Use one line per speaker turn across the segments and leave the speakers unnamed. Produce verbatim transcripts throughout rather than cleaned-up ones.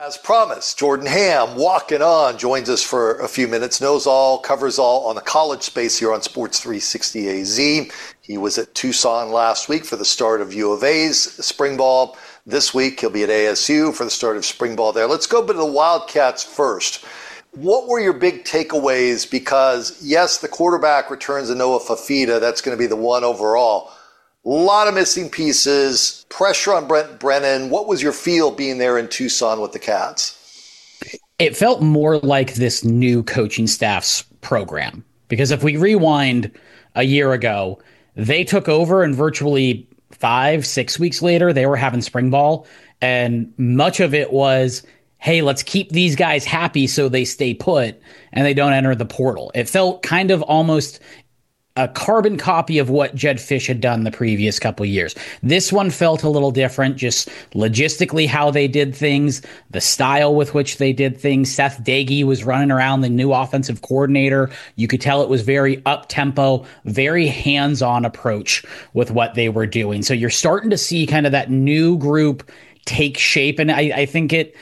As promised, Jordan Ham, walking on, joins us for a few minutes, knows all, covers all on the college space here on Sports three sixty A Z. He was at Tucson last week for the start of U of A's spring ball. This week, he'll be at A S U for the start of spring ball there. Let's go to the Wildcats first. What were your big takeaways? Because, yes, the quarterback returns to Noah Fifita. That's going to be the one overall. A lot of missing pieces, pressure on Brent Brennan. What was your feel being there in Tucson with the Cats?
It felt more like this new coaching staff's program. Because if we rewind a year ago, they took over and virtually five, six weeks later, they were having spring ball. And much of it was, hey, let's keep these guys happy so they stay put and they don't enter the portal. It felt kind of almost a carbon copy of what Jedd Fisch had done the previous couple of years. This one felt a little different, just logistically how they did things, the style with which they did things. Seth Doege was running around, the new offensive coordinator. You could tell it was very up-tempo, very hands-on approach with what they were doing. So you're starting to see kind of that new group take shape, and I, I think it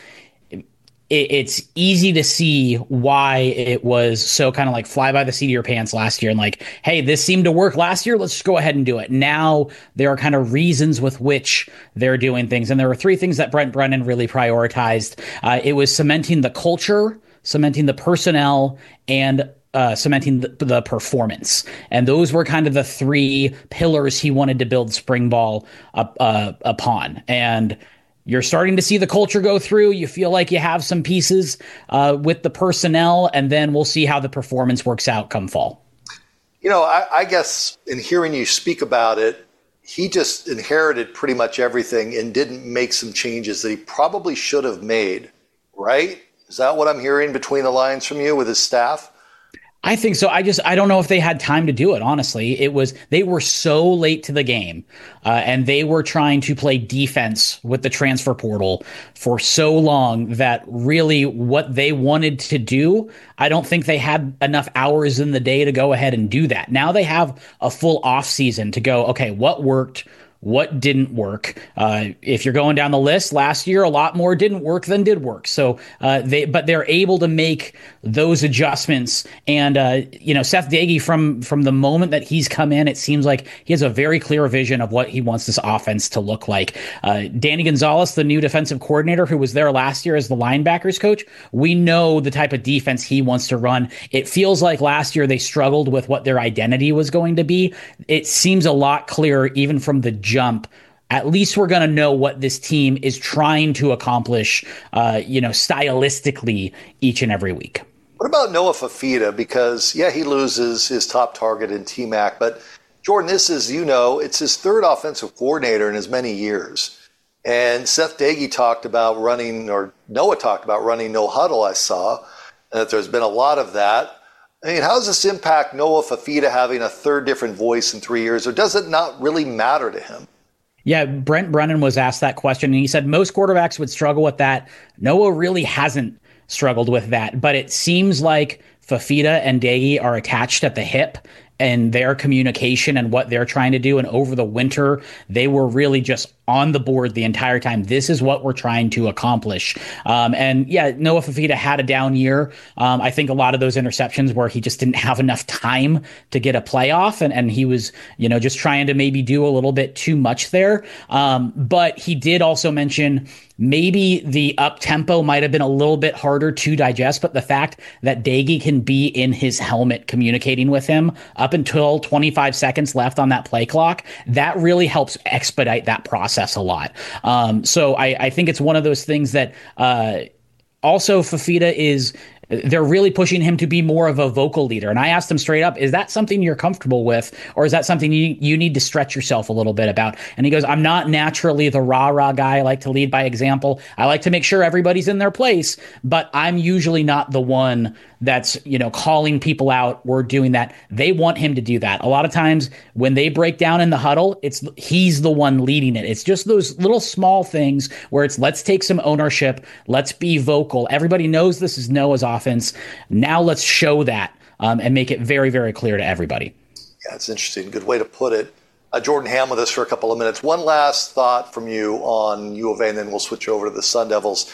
it's easy to see why it was so kind of like fly by the seat of your pants last year and like, hey, this seemed to work last year. Let's just go ahead and do it. Now there are kind of reasons with which they're doing things. And there were three things that Brent Brennan really prioritized. Uh, it was cementing the culture, cementing the personnel, and Uh, cementing the, the performance. And those were kind of the three pillars he wanted to build spring ball up, uh, upon. And you're starting to see the culture go through. You feel like you have some pieces uh, with the personnel, and then we'll see how the performance works out come fall.
You know, I, I guess in hearing you speak about it, he just inherited pretty much everything and didn't make some changes that he probably should have made, right? Is that what I'm hearing between the lines from you with his staff?
I think so. I just, I don't know if they had time to do it. Honestly, it was, they were so late to the game uh, and they were trying to play defense with the transfer portal for so long that really what they wanted to do, I don't think they had enough hours in the day to go ahead and do that. Now they have a full off season to go, okay, what worked? What didn't work? Uh, if you're going down the list, last year a lot more didn't work than did work. So uh, they, but they're able to make those adjustments. And uh, you know, Seth Doege, from from the moment that he's come in, it seems like he has a very clear vision of what he wants this offense to look like. Uh, Danny Gonzalez, the new defensive coordinator, who was there last year as the linebackers coach, we know the type of defense he wants to run. It feels like last year they struggled with what their identity was going to be. It seems a lot clearer, even from the jump. At least we're going to know what this team is trying to accomplish, uh, you know, stylistically each and every week.
What about Noah Fifita? Because, yeah, he loses his top target in T-Mac, but Jordan, this is, you know, it's his third offensive coordinator in as many years. And Seth Doege talked about running, or Noah talked about running no huddle, I saw, and that there's been a lot of that. I mean, how does this impact Noah Fifita having a third different voice in three years, or does it not really matter to him?
Yeah, Brent Brennan was asked that question, and he said most quarterbacks would struggle with that. Noah really hasn't struggled with that, but it seems like Fifita and Doege are attached at the hip and their communication and what they're trying to do. And over the winter, they were really just on the board the entire time. This is what we're trying to accomplish. Um, and yeah, Noah Fifita had a down year. Um, I think a lot of those interceptions where he just didn't have enough time to get a playoff, and, and he was, you know, just trying to maybe do a little bit too much there. Um, but he did also mention maybe the up tempo might have been a little bit harder to digest, but the fact that Doege can be in his helmet communicating with him up until twenty-five seconds left on that play clock, that really helps expedite that process a lot. Um, so I, I think it's one of those things that uh, also Fifita is, they're really pushing him to be more of a vocal leader. And I asked him straight up, is that something you're comfortable with? Or is that something you, you need to stretch yourself a little bit about? And he goes, I'm not naturally the rah-rah guy. I like to lead by example. I like to make sure everybody's in their place, but I'm usually not the one that's, you know, calling people out or doing that. They want him to do that. A lot of times when they break down in the huddle, it's he's the one leading it. It's just those little small things where it's, let's take some ownership. Let's be vocal. Everybody knows this is Noah's offense. Now let's show that um, and make it very, very clear to everybody.
Yeah, it's interesting. Good way to put it. Uh, Jordan Ham with us for a couple of minutes. One last thought from you on U of A, and then we'll switch over to the Sun Devils.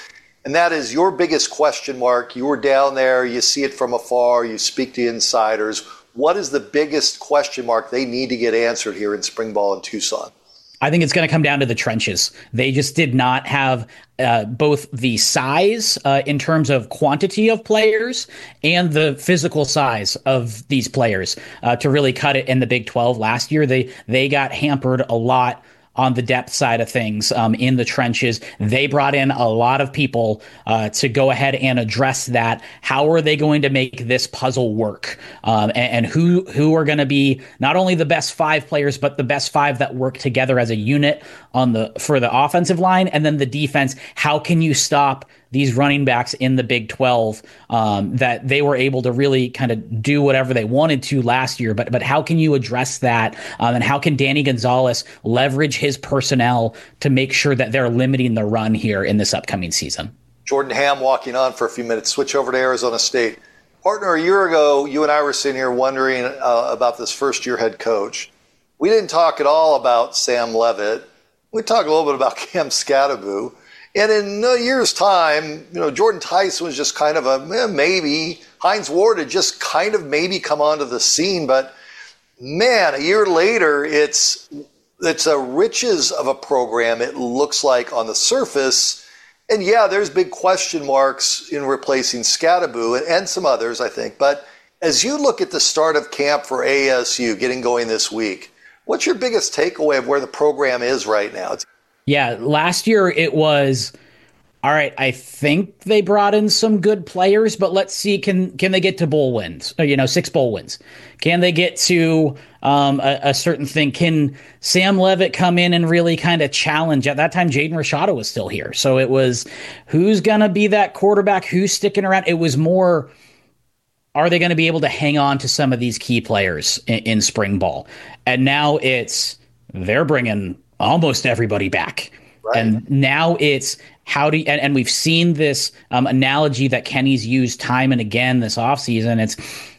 and that is your biggest question mark. You were down there, you see it from afar, you speak to insiders. What is the biggest question mark they need to get answered here in spring ball in Tucson?
I think it's going to come down to the trenches. They just did not have uh, both the size uh, in terms of quantity of players and the physical size of these players uh, to really cut it in the Big twelve last year. They they got hampered a lot on the depth side of things um, in the trenches. They brought in a lot of people uh, to go ahead and address that. How are they going to make this puzzle work? Um, and, and who who are going to be not only the best five players, but the best five that work together as a unit on the for the offensive line, and then the defense. How can you stop these running backs in the Big twelve um, that they were able to really kind of do whatever they wanted to last year? But but how can you address that? Um, and how can Danny Gonzalez leverage his personnel to make sure that they're limiting the run here in this upcoming season?
Jordan Ham walking on for a few minutes. Switch over to Arizona State. Partner, a year ago, you and I were sitting here wondering uh, about this first-year head coach. We didn't talk at all about Sam Leavitt. We talked a little bit about Cam Skattebo. And in a year's time, you know, Jordan Tyson was just kind of a eh, maybe. Hines Ward had just kind of maybe come onto the scene. But, man, a year later, it's it's a riches of a program, it looks like, on the surface. And, yeah, there's big question marks in replacing Skattebo and, and some others, I think. But as you look at the start of camp for A S U getting going this week, what's your biggest takeaway of where the program is right now? It's-
Yeah, last year it was, all right, I think they brought in some good players, but let's see, can can they get to bowl wins, or, you know, six bowl wins? Can they get to um, a, a certain thing? Can Sam Leavitt come in and really kind of challenge? At that time, Jaden Rashada was still here. So it was, who's going to be that quarterback? Who's sticking around? It was more, are they going to be able to hang on to some of these key players in, in spring ball? And now it's, they're bringing almost everybody back. Right. And now it's how do you, and, and we've seen this um, analogy that Kenny's used time and again this offseason. It's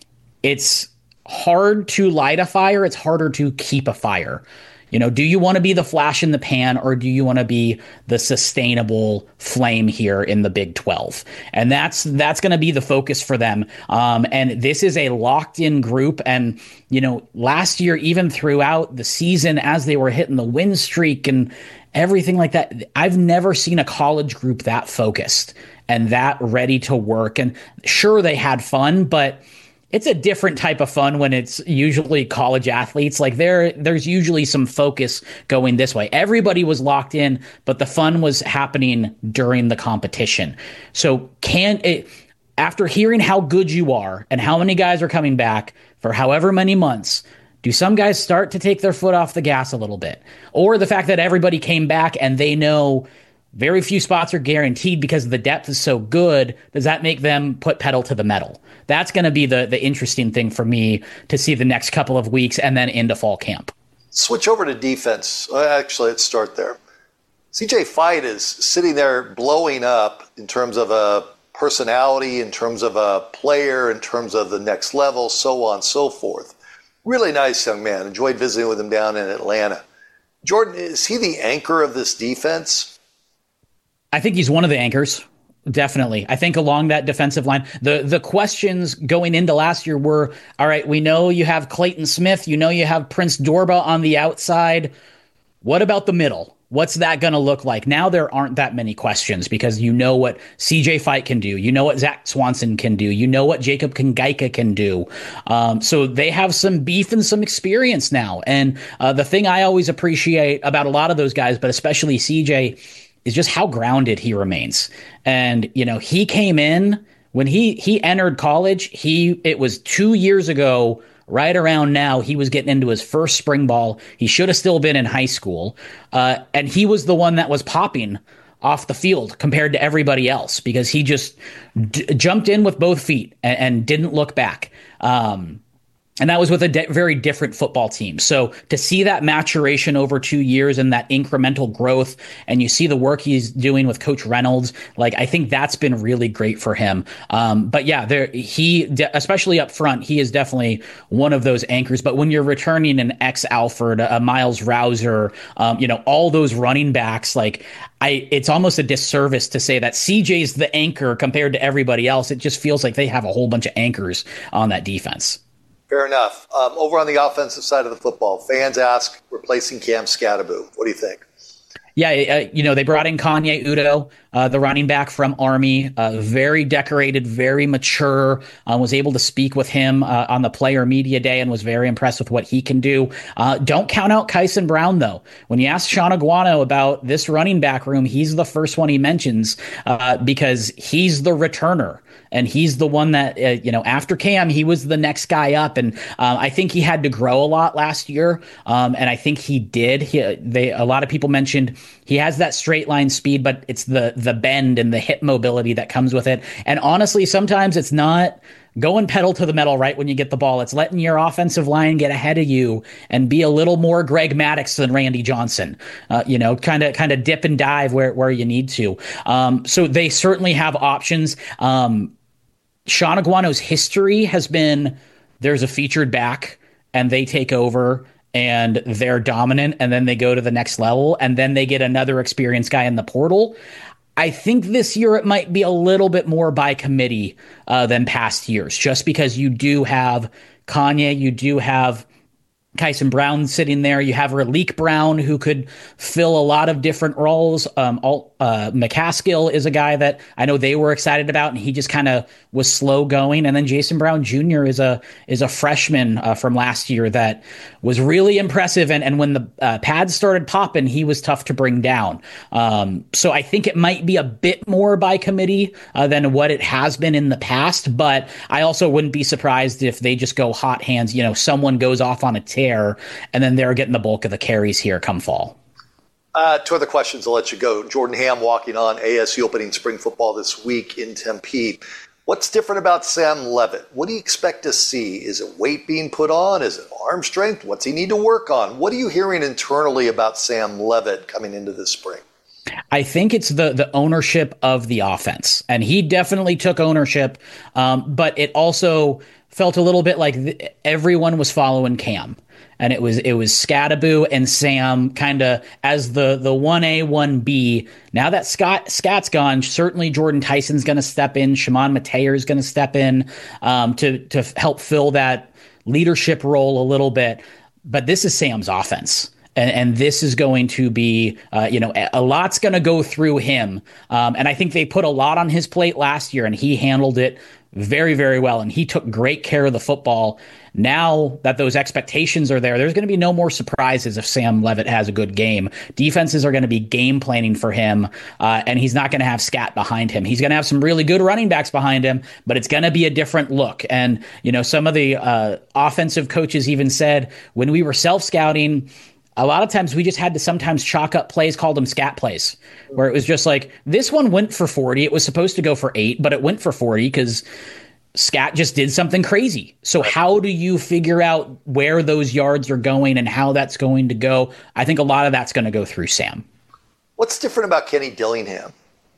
it's hard to light a fire. It's harder to keep a fire. You know, do you want to be the flash in the pan, or do you want to be the sustainable flame here in the Big twelve? And that's that's going to be the focus for them. Um, and this is a locked in group. And, you know, last year, even throughout the season, as they were hitting the win streak and everything like that, I've never seen a college group that focused and that ready to work. And sure, they had fun, but it's a different type of fun when it's usually college athletes. Like there, there's usually some focus going this way. Everybody was locked in, but the fun was happening during the competition. So can it, after hearing how good you are and how many guys are coming back for however many months, do some guys start to take their foot off the gas a little bit? Or the fact that everybody came back and they know very few spots are guaranteed because the depth is so good, does that make them put pedal to the metal? That's going to be the the interesting thing for me to see the next couple of weeks and then into fall camp.
Switch over to defense. Actually, let's start there. C J Fite is sitting there blowing up in terms of a personality, in terms of a player, in terms of the next level, so on and so forth. Really nice young man. Enjoyed visiting with him down in Atlanta. Jordan, is he the anchor of this defense?
I think he's one of the anchors. Definitely. I think along that defensive line, the the questions going into last year were, all right, we know you have Clayton Smith, you know you have Prince Dorba on the outside. What about the middle? What's that going to look like? Now there aren't that many questions because you know what C J Fite can do. You know what Zach Swanson can do. You know what Jacob Kangaika can do. Um, so they have some beef and some experience now. And uh, the thing I always appreciate about a lot of those guys, but especially C J, is just how grounded he remains. And, you know, he came in when he he entered college. He it was two years ago, right around now, he was getting into his first spring ball. He should have still been in high school. Uh, and he was the one that was popping off the field compared to everybody else because he just d- jumped in with both feet and, and didn't look back. Um, And that was with a de- very different football team. So to see that maturation over two years and that incremental growth, and you see the work he's doing with Coach Reynolds, like I think that's been really great for him. Um, but yeah, there he, de- especially up front, he is definitely one of those anchors. But when you're returning an ex Alford, a Miles Rouser, um, you know, all those running backs, like I, it's almost a disservice to say that C J's the anchor compared to everybody else. It just feels like they have a whole bunch of anchors on that defense.
Fair enough. Um, over on the offensive side of the football, fans ask, replacing Cam Skattebo. What do you think?
Yeah, uh, you know, they brought in Kanye Udo, uh, the running back from Army, uh, very decorated, very mature, uh, was able to speak with him uh, on the player media day and was very impressed with what he can do. Uh, don't count out Kyson Brown, though. When you ask Sean Aguano about this running back room, he's the first one he mentions uh, because he's the returner. And he's the one that, uh, you know, after Cam, he was the next guy up. And um, I think he had to grow a lot last year. Um, and I think he did. He, they, a lot of people mentioned he has that straight line speed, but it's the the bend and the hip mobility that comes with it. And honestly, sometimes it's not going pedal to the metal right when you get the ball. It's letting your offensive line get ahead of you and be a little more Greg Maddux than Randy Johnson. Uh, you know, kind of kind of dip and dive where, where you need to. Um, so they certainly have options. Um, Sean Aguano's history has been there's a featured back and they take over and they're dominant and then they go to the next level and then they get another experienced guy in the portal. I think this year it might be a little bit more by committee uh, than past years, just because you do have Kanye, you do have Kyson Brown sitting there. You have Raleek Brown, who could fill a lot of different roles. Um, all, uh, McCaskill is a guy that I know they were excited about, and he just kind of was slow going. And then Jason Brown Junior is a is a freshman uh, from last year that was really impressive. And and when the uh, pads started popping, he was tough to bring down. Um, so I think it might be a bit more by committee uh, than what it has been in the past. But I also wouldn't be surprised if they just go hot hands. You know, someone goes off on a tear. And then they're getting the bulk of the carries here come fall.
Uh, two other questions. I'll let you go. Jordan Ham walking on A S U opening spring football this week in Tempe. What's different about Sam Leavitt? What do you expect to see? Is it weight being put on? Is it arm strength? What's he need to work on? What are you hearing internally about Sam Leavitt coming into this spring?
I think it's the the ownership of the offense, and he definitely took ownership, um, but it also felt a little bit like th- everyone was following Cam. And it was it was Skattebo and Sam kind of as the the one A, one B. Now that Scott Scott's gone, certainly Jordan Tyson's going to step in. Shimon Mateer is going to step in um, to to help fill that leadership role a little bit. But this is Sam's offense. And, and this is going to be, uh, you know, a lot's going to go through him. Um, and I think they put a lot on his plate last year, and he handled it very, very well. And he took great care of the football. Now that those expectations are there, there's going to be no more surprises if Sam Leavitt has a good game. Defenses are going to be game planning for him, uh, and he's not going to have Scat behind him. He's going to have some really good running backs behind him, but it's going to be a different look. And, you know, some of the uh, offensive coaches even said when we were self-scouting, a lot of times we just had to sometimes chalk up plays, called them scat plays, where it was just like, this one went for forty. It was supposed to go for eight, but it went for forty because Scat just did something crazy. So how do you figure out where those yards are going and how that's going to go? I think a lot of that's going to go through Sam.
What's different about Kenny Dillingham?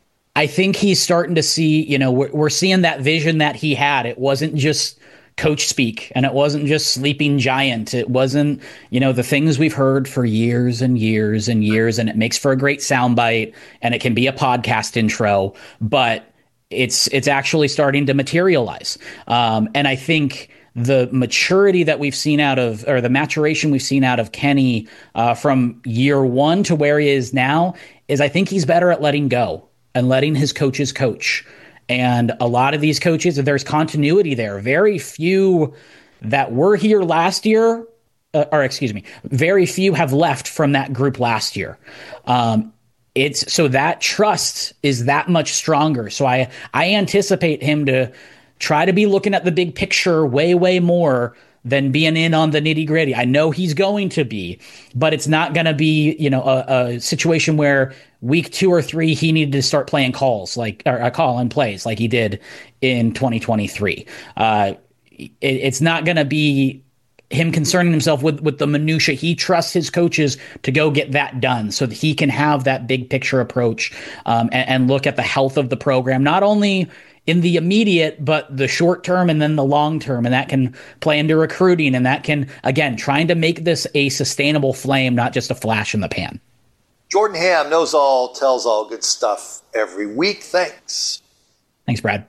I think he's starting to see, you know, we're, we're seeing that vision that he had. It wasn't just coach speak, and it wasn't just sleeping giant. It wasn't, you know, the things we've heard for years and years and years, and it makes for a great soundbite, and it can be a podcast intro, but it's it's actually starting to materialize. Um, and I think the maturity that we've seen out of, or the maturation we've seen out of Kenny uh, from year one to where he is now, is I think he's better at letting go and letting his coaches coach. And a lot of these coaches, there's continuity there. Very few that were here last year, uh, or excuse me, very few have left from that group last year. Um, it's so that trust is that much stronger. So I, I anticipate him to try to be looking at the big picture way, way more than being in on the nitty gritty. I know he's going to be, but it's not going to be, you know, a, a situation where week two or three, he needed to start playing calls like, or a call and plays like he did in twenty twenty-three. Uh, it, it's not going to be him concerning himself with, with the minutia. He trusts his coaches to go get that done so that he can have that big picture approach um, and, and look at the health of the program, not only in the immediate, but the short term and then the long term. And that can play into recruiting. And that can, again, trying to make this a sustainable flame, not just a flash in the pan.
Jordan Ham knows all, tells all, good stuff every week. Thanks.
Thanks, Brad.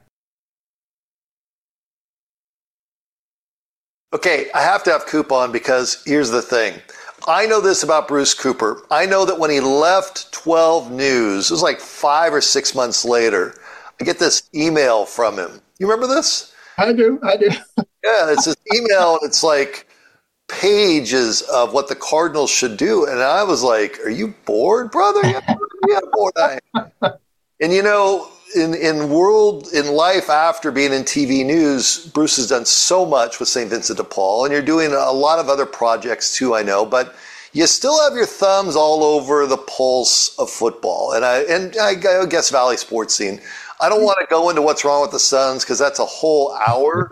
Okay, I have to have Coop on because here's the thing. I know this about Bruce Cooper. I know that when he left twelve News, it was like five or six months later, I get this email from him. You remember this?
I do, I do.
Yeah, it's this email, and it's like pages of what the Cardinals should do. And I was like, are you bored, brother? Yeah, yeah bored. I am. And you know, in, in world, in life after being in T V news, Bruce has done so much with Saint Vincent de Paul, and you're doing a lot of other projects too, I know, but you still have your thumbs all over the pulse of football. And I, and I guess Valley Sports Scene. I don't want to go into what's wrong with the Suns because that's a whole hour.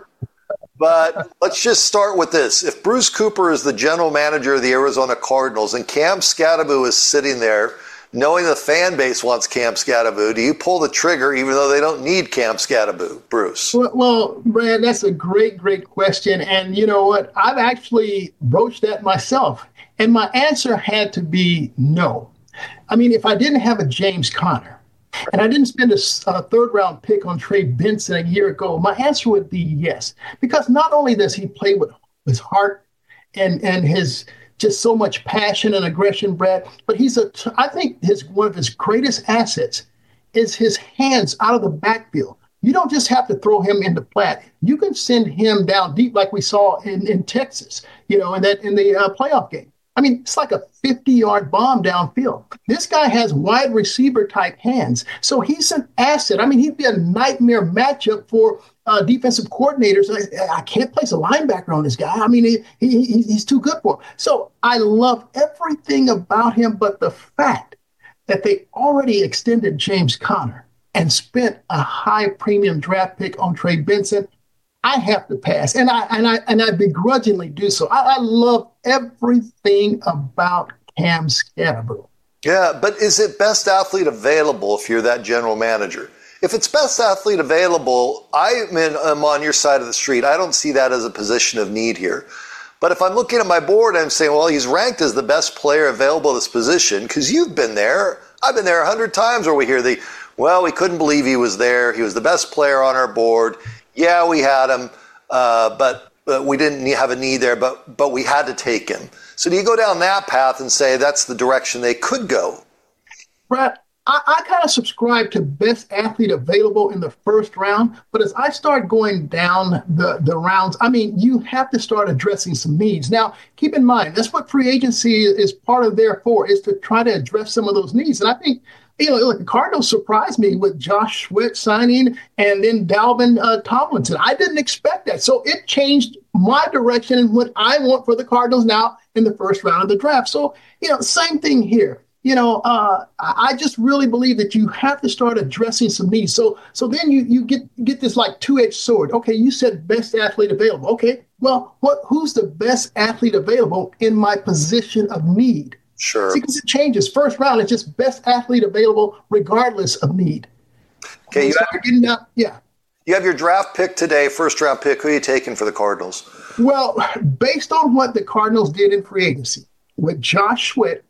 But let's just start with this. If Bruce Cooper is the general manager of the Arizona Cardinals and Cam Skattebo is sitting there knowing the fan base wants Cam Skattebo, do you pull the trigger even though they don't need Cam Skattebo, Bruce?
Well, well, Brad, that's a great, great question. And you know what? I've actually broached that myself. And my answer had to be no. I mean, if I didn't have a James Conner, and I didn't spend a, a third round pick on Trey Benson a year ago, my answer would be yes. Because not only does he play with his heart and, and his just so much passion and aggression, Brad, but he's a, I think his, one of his greatest assets is his hands out of the backfield. You don't just have to throw him into flat. You can send him down deep like we saw in, in Texas, you know, in that in the uh, playoff game. I mean, it's like a fifty-yard bomb downfield. This guy has wide receiver-type hands, so he's an asset. I mean, he'd be a nightmare matchup for uh, defensive coordinators. I, I can't place a linebacker on this guy. I mean, he, he, he's too good for him. So I love everything about him, but the fact that they already extended James Conner and spent a high premium draft pick on Trey Benson, I have to pass, and I and I and I begrudgingly do so. I, I love everything about Cam Skattebo.
Yeah, but is it best athlete available if you're that general manager? If it's best athlete available, I'm, in, I'm on your side of the street. I don't see that as a position of need here. But if I'm looking at my board, I'm saying, well, he's ranked as the best player available at this position because you've been there. I've been there a hundred times where we hear the, well, we couldn't believe he was there. He was the best player on our board. Yeah, we had him, uh, but, but we didn't have a need there, but but we had to take him. So do you go down that path and say that's the direction they could go?
Brad, I, I kind of subscribe to best athlete available in the first round, but as I start going down the, the rounds, I mean, you have to start addressing some needs. Now, keep in mind, that's what free agency is part of there for, is to try to address some of those needs. And I think You know, look, the Cardinals surprised me with Josh Sweat signing and then Dalvin uh, Tomlinson. I didn't expect that. So it changed my direction and what I want for the Cardinals now in the first round of the draft. So, you know, same thing here. You know, uh, I just really believe that you have to start addressing some needs. So so then you you get get this like two-edged sword. Okay, you said best athlete available. Okay, well, what who's the best athlete available in my position of need?
Sure.
See, because it changes. First round, it's just best athlete available regardless of need.
Okay, you
so
have,
getting out, yeah.
You have your draft pick today, first round pick. Who are you taking for the Cardinals?
Well, based on what the Cardinals did in free agency with Josh Sweat,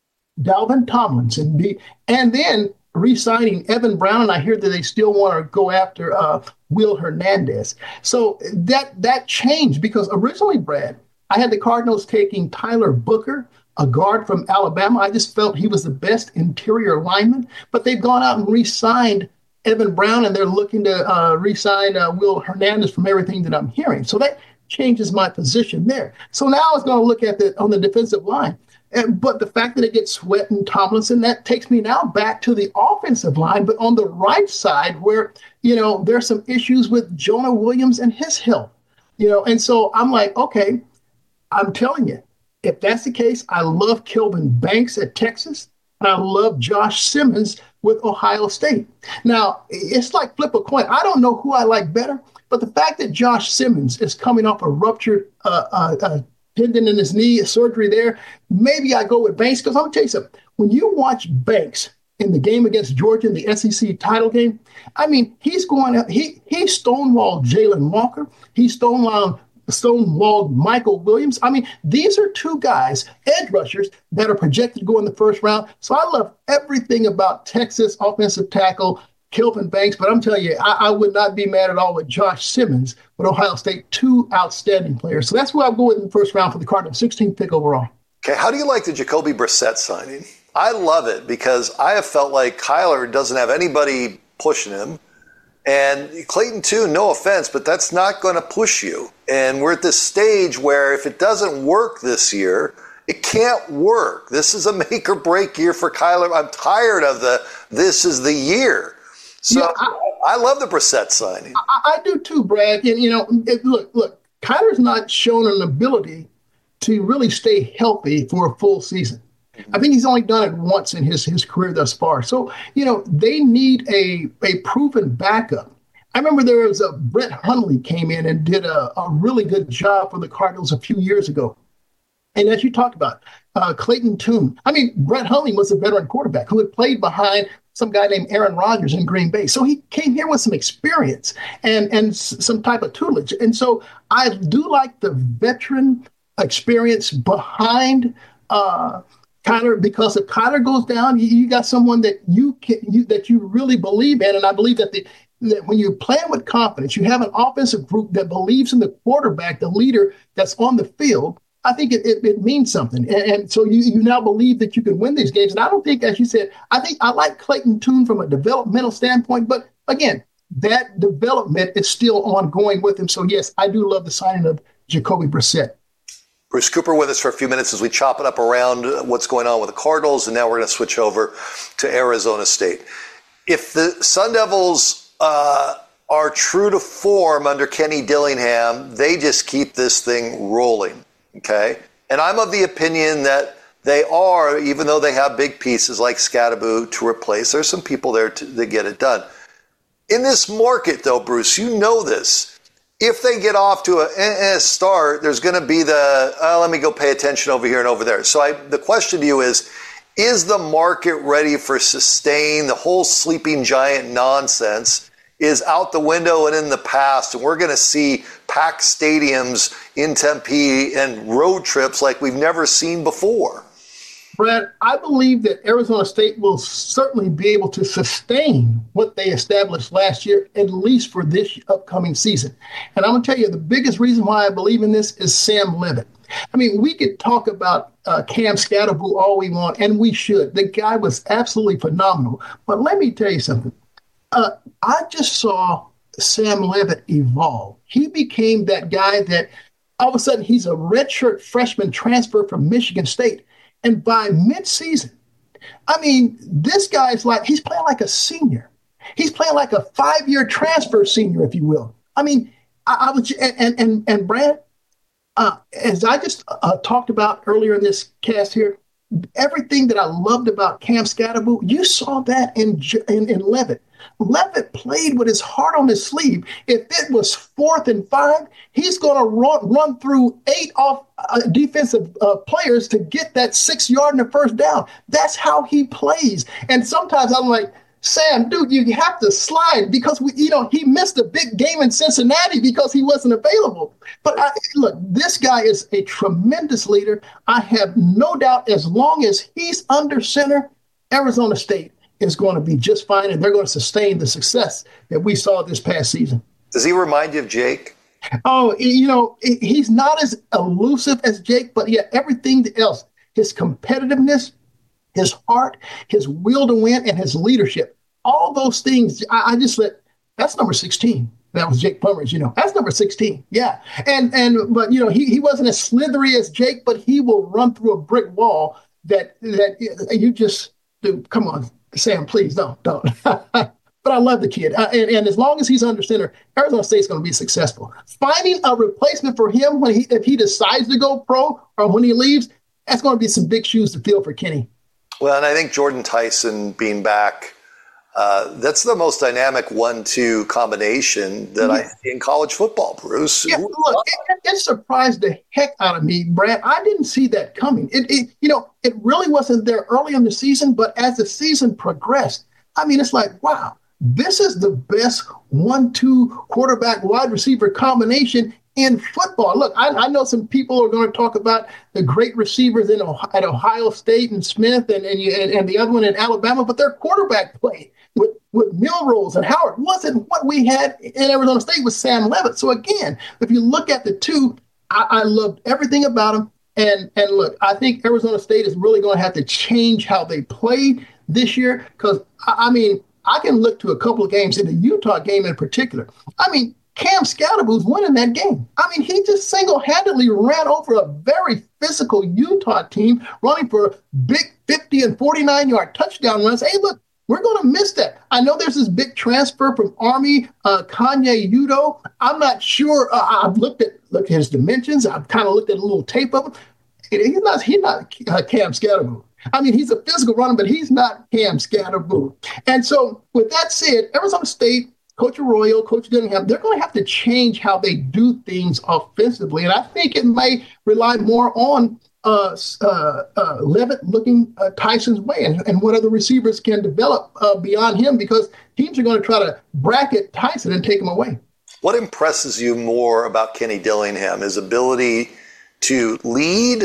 Dalvin Tomlinson, and then re-signing Evan Brown, and I hear that they still want to go after uh, Will Hernandez. So that that changed because originally, Brad, I had the Cardinals taking Tyler Booker, a guard from Alabama. I just felt he was the best interior lineman, but they've gone out and re-signed Evan Brown, and they're looking to uh, re-sign uh, Will Hernandez from everything that I'm hearing. So that changes my position there. So now I was going to look at the on the defensive line. And, but the fact that it gets Sweat and Tomlinson, that takes me now back to the offensive line, but on the right side where, you know, there's some issues with Jonah Williams and his health, you know, and so I'm like, okay, I'm telling you, if that's the case, I love Kelvin Banks at Texas, and I love Josh Simmons with Ohio State. Now, it's like flip a coin. I don't know who I like better, but the fact that Josh Simmons is coming off a ruptured uh, uh, uh, tendon in his knee, surgery there. Maybe I go with Banks because I'm going to tell you something. When you watch Banks in the game against Georgia in the S E C title game, I mean, he's going up. He, he stonewalled Jalen Walker. He stonewalled stonewalled Michael Williams. I mean, these are two guys, edge rushers, that are projected to go in the first round. So I love everything about Texas offensive tackle Kelvin Banks, but I'm telling you, I, I would not be mad at all with Josh Simmons with Ohio State, two outstanding players. So that's where I'll go in the first round for the Cardinals, sixteenth pick overall.
Okay, how do you like the Jacoby Brissett signing? I love it because I have felt like Kyler doesn't have anybody pushing him. And Clayton Tune, no offense, but that's not going to push you. And we're at this stage where if it doesn't work this year, it can't work. This is a make or break year for Kyler. I'm tired of the this is the year. So yeah, I, I love the Brissett signing.
I, I do too, Brad. And, you know, it, look, look, Kyler's not shown an ability to really stay healthy for a full season. I think he's only done it once in his, his career thus far. So, you know, they need a, a proven backup. I remember there was a Brett Hundley came in and did a, a really good job for the Cardinals a few years ago. And as you talked about, uh, Clayton Tune. I mean, Brett Hundley was a veteran quarterback who had played behind some guy named Aaron Rodgers in Green Bay. So he came here with some experience and, and s- some type of tutelage. And so I do like the veteran experience behind uh Kyler, because if Kyler goes down, you, you got someone that you can you that you really believe in, and I believe that the that when you're playing with confidence, you have an offensive group that believes in the quarterback, the leader that's on the field. I think it, it, it means something, and, and so you you now believe that you can win these games. And I don't think, as you said, I think I like Clayton Tune from a developmental standpoint, but again, that development is still ongoing with him. So yes, I do love the signing of Jacoby Brissett.
Bruce Cooper with us for a few minutes as we chop it up around what's going on with the Cardinals, and now we're going to switch over to Arizona State. If the Sun Devils uh, are true to form under Kenny Dillingham, they just keep this thing rolling, okay? And I'm of the opinion that they are, even though they have big pieces like Scadaboo to replace. There's some people there to, to get it done. In this market, though, Bruce, you know this. If they get off to a, a start, there's going to be the, uh, let me go pay attention over here and over there. So I, the question to you is, is the market ready for sustain? The whole sleeping giant nonsense is out the window and in the past, and we're going to see packed stadiums in Tempe and road trips like we've never seen before.
Brad, I believe that Arizona State will certainly be able to sustain what they established last year, at least for this upcoming season. And I'm going to tell you, the biggest reason why I believe in this is Sam Levitt. I mean, we could talk about uh, Cam Scadaboo all we want, and we should. The guy was absolutely phenomenal. But let me tell you something. Uh, I just saw Sam Levitt evolve. He became that guy that all of a sudden he's a redshirt freshman transfer from Michigan State. And by midseason, I mean, this guy's like, he's playing like a senior. He's playing like a five-year transfer senior, if you will. I mean, I, I was, and, and, and Brad, uh, as I just uh, talked about earlier in this cast here, everything that I loved about Cam Scadaboo, you saw that in, in, in Levitt. Levitt played with his heart on his sleeve. If it was fourth and five, he's going to run, run through eight off uh, defensive uh, players to get that six yard and the first down. That's how he plays. And sometimes I'm like, Sam, dude, you have to slide because we, you know, he missed a big game in Cincinnati because he wasn't available. But I, look, this guy is a tremendous leader. I have no doubt as long as he's under center, Arizona State is going to be just fine, and they're going to sustain the success that we saw this past season.
Does he remind you of Jake?
Oh, you know, he's not as elusive as Jake, but yeah, everything else, his competitiveness, his heart, his will to win, and his leadership, all those things, I, I just let, that's number sixteen. That was Jake Plummer, you know. That's number sixteen. Yeah. And, and but, you know, he, he wasn't as slithery as Jake, but he will run through a brick wall that, that you just, dude, come on. Sam, please don't, don't. But I love the kid. Uh, and, and as long as he's under center, Arizona State's going to be successful. Finding a replacement for him when he, if he decides to go pro or when he leaves, that's going to be some big shoes to fill for Kenny.
Well, and I think Jordan Tyson being back Uh, that's the most dynamic one two combination that yeah. I see in college football, Bruce.
Yeah, look, it, it surprised the heck out of me, Brad. I didn't see that coming. It, it, you know, it really wasn't there early in the season, but as the season progressed, I mean, it's like, wow, this is the best one two quarterback wide receiver combination in football. Look, I, I know some people are going to talk about the great receivers in Ohio, at Ohio State and Smith and, and, and, and the other one in Alabama, but their quarterback play with, with Milrose and Howard wasn't what we had in Arizona State with Sam Levitt. So again, if you look at the two, I, I loved everything about them. And, and look, I think Arizona State is really going to have to change how they play this year because, I, I mean, I can look to a couple of games in the Utah game in particular. I mean, Cam Scatterboo's winning that game. I mean, he just single-handedly ran over a very physical Utah team, running for big fifty and forty-nine-yard touchdown runs. Hey, look, we're going to miss that. I know there's this big transfer from Army, uh, Kanye Udo. I'm not sure. Uh, I've looked at looked at his dimensions. I've kind of looked at a little tape of him. He's not, he's not uh, Cam Scatterboo. I mean, he's a physical runner, but he's not Cam Scatterboo. And so, with that said, Arizona State, Coach Arroyo, Coach Dillingham, they're going to have to change how they do things offensively. And I think it may rely more on uh, uh, uh, Levitt looking uh, Tyson's way and, and what other receivers can develop uh, beyond him because teams are going to try to bracket Tyson and take him away.
What impresses you more about Kenny Dillingham, his ability to lead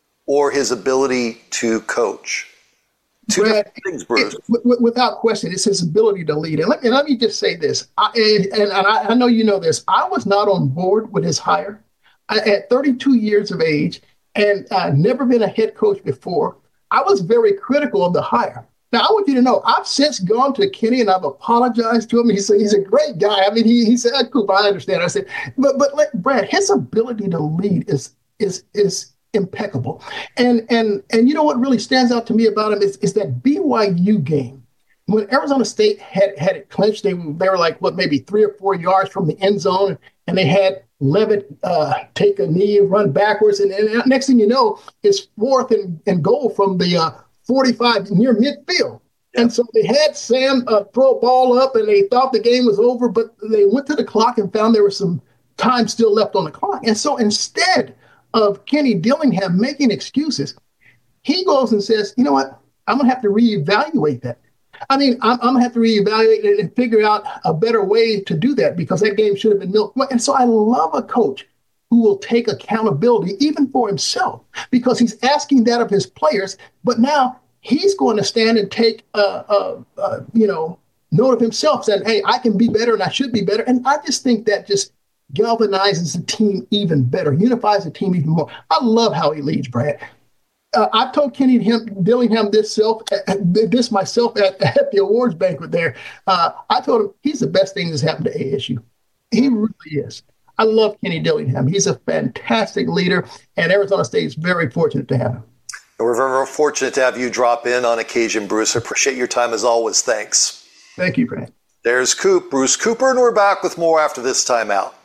or his ability to coach? Two
Brad,
different things, Bruce.
It, w- without question, it's his ability to lead. And let, and let me just say this, I, and, and I, I know you know this, I was not on board with his hire. I, at thirty-two years of age and uh, never been a head coach before, I was very critical of the hire. Now, I want you to know, I've since gone to Kenny and I've apologized to him. He said he's a great guy. I mean, he he said, Coop, I understand. I said, but but let, Brad, his ability to lead is is is impeccable. And and and you know what really stands out to me about him is, is that B Y U game. When Arizona State had, had it clinched, they, they were like, what, maybe three or four yards from the end zone, and they had Levitt uh, take a knee, run backwards, and, and next thing you know, it's fourth and, and goal from the uh, forty-five near midfield. Yeah. And so they had Sam uh, throw a ball up, and they thought the game was over, but they went to the clock and found there was some time still left on the clock. And so instead of Kenny Dillingham making excuses, he goes and says, you know what, I'm going to have to reevaluate that. I mean, I'm, I'm going to have to reevaluate it and figure out a better way to do that because that game should have been milked. And so I love a coach who will take accountability even for himself because he's asking that of his players. But now he's going to stand and take, uh, uh, uh, you know, note of himself saying, hey, I can be better and I should be better. And I just think that just galvanizes the team even better, unifies the team even more. I love how he leads, Brad. Uh, I've told Kenny Dillingham this self, this myself at, at the awards banquet there. Uh, I told him he's the best thing that's happened to A S U. He really is. I love Kenny Dillingham. He's a fantastic leader, and Arizona State is very fortunate to have him.
We're very fortunate to have you drop in on occasion, Bruce. I appreciate your time as always. Thanks.
Thank you, Brad.
There's Coop, Bruce Cooper, and we're back with more after this timeout.